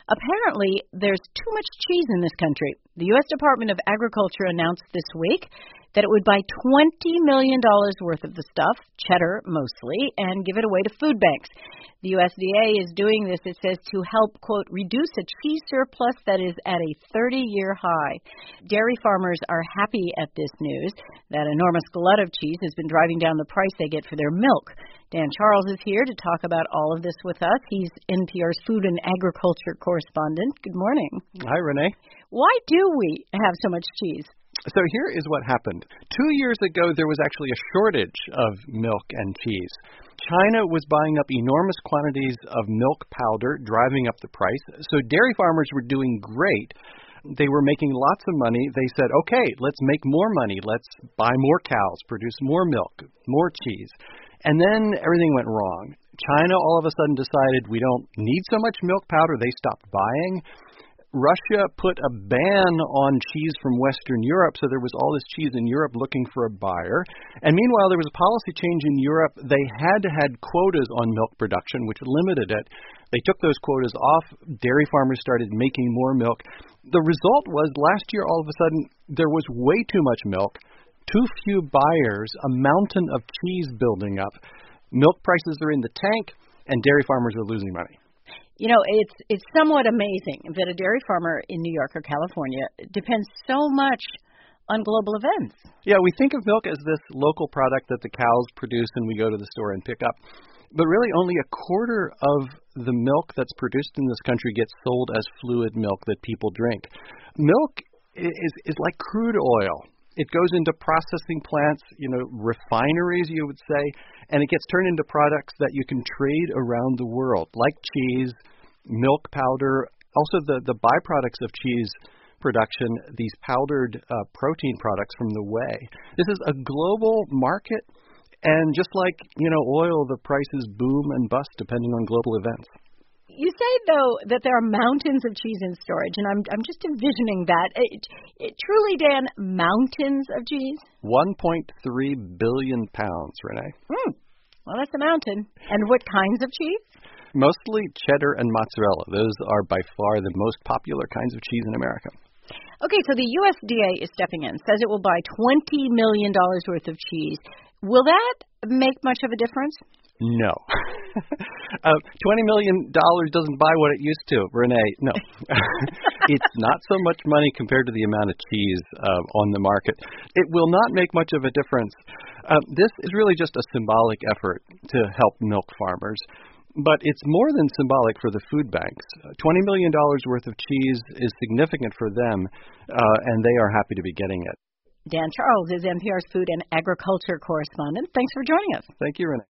Apparently, there's too much cheese in this country. The U.S. Department of Agriculture announced this week that it would buy $20 million worth of the stuff, cheddar mostly, and give it away to food banks. The USDA is doing this, it says, to help, quote, reduce a cheese surplus that is at a 30-year high. Dairy farmers are happy at this news. That enormous glut of cheese has been driving down the price they get for their milk. Dan Charles is here to talk about all of this with us. He's NPR's food and agriculture correspondent. Good morning. Hi, Renee. Why do we have so much cheese? So here is what happened. 2 years ago, there was actually a shortage of milk and cheese. China was buying up enormous quantities of milk powder, driving up the price. So dairy farmers were doing great. They were making lots of money. They said, okay, let's make more money. Let's buy more cows, produce more milk, more cheese. And then everything went wrong. China all of a sudden decided we don't need so much milk powder. They stopped buying. Russia put a ban on cheese from Western Europe, so there was all this cheese in Europe looking for a buyer. And meanwhile, there was a policy change in Europe. They had to have quotas on milk production, which limited it. They took those quotas off. Dairy farmers started making more milk. The result was last year, all of a sudden, there was way too much milk, too few buyers, a mountain of cheese building up. Milk prices are in the tank, and dairy farmers are losing money. You know, it's somewhat amazing that a dairy farmer in New York or California depends so much on global events. Yeah, we think of milk as this local product that the cows produce and we go to the store and pick up. But really only a quarter of the milk that's produced in this country gets sold as fluid milk that people drink. Milk is like crude oil. It goes into processing plants, refineries, you would say, and it gets turned into products that you can trade around the world, like cheese, milk powder, also the byproducts of cheese production, these powdered protein products from the whey. This is a global market, and just like, oil, the prices boom and bust depending on global events. You say, though, that there are mountains of cheese in storage, and I'm just envisioning that. Truly, Dan, mountains of cheese? 1.3 billion pounds, Renee. Well, that's a mountain. And what kinds of cheese? Mostly cheddar and mozzarella. Those are by far the most popular kinds of cheese in America. Okay, so the USDA is stepping in, says it will buy $20 million worth of cheese. Will that make much of a difference? No. $20 million doesn't buy what it used to, Renee. No. It's not so much money compared to the amount of cheese on the market. It will not make much of a difference. This is really just a symbolic effort to help milk farmers. But it's more than symbolic for the food banks. $20 million worth of cheese is significant for them, and they are happy to be getting it. Dan Charles is NPR's food and agriculture correspondent. Thanks for joining us. Thank you, Renee.